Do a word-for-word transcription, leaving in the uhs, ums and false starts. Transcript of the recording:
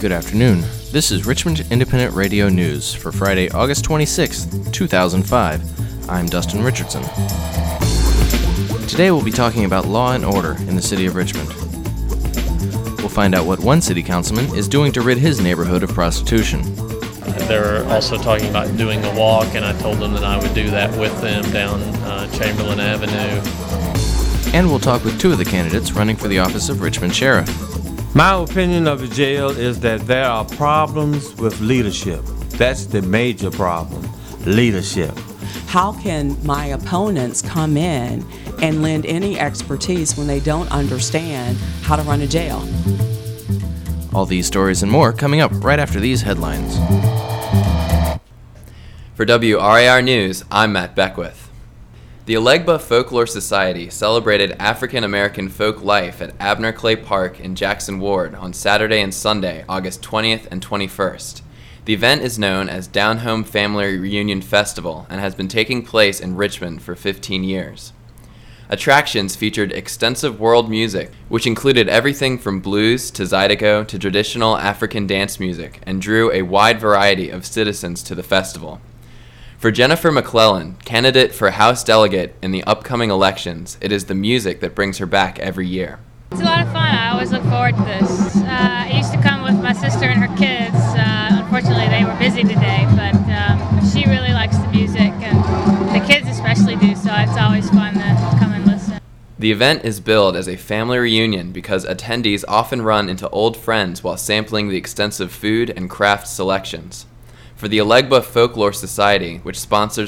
Good afternoon. This is Richmond Independent Radio News for Friday, August twenty-sixth, two thousand five. I'm Dustin Richardson. Today we'll be talking about law and order in the city of Richmond. We'll find out what one city councilman is doing to rid his neighborhood of prostitution. They're also talking about doing a walk, and I told them that I would do that with them down uh, Chamberlain Avenue. And we'll talk with two of the candidates running for the office of Richmond Sheriff. My opinion of the jail is that there are problems with leadership. That's the major problem, leadership. How can my opponents come in and lend any expertise when they don't understand how to run a jail? All these stories and more coming up right after these headlines. For W R A R News, I'm Matt Beckwith. The Alegba Folklore Society celebrated African American folk life at Abner Clay Park in Jackson Ward on Saturday and Sunday, August twentieth and twenty-first. The event is known as Down Home Family Reunion Festival and has been taking place in Richmond for fifteen years. Attractions featured extensive world music, which included everything from blues to zydeco to traditional African dance music, and drew a wide variety of citizens to the festival. For Jennifer McClellan, candidate for House Delegate in the upcoming elections, it is the music that brings her back every year. It's a lot of fun. I always look forward to this. Uh, I used to come with my sister and her kids. Uh, unfortunately, they were busy today, but um, she really likes the music, and the kids especially do, so it's always fun to come and listen. The event is billed as a family reunion because attendees often run into old friends while sampling the extensive food and craft selections. For the Alegba Folklore Society, which sponsors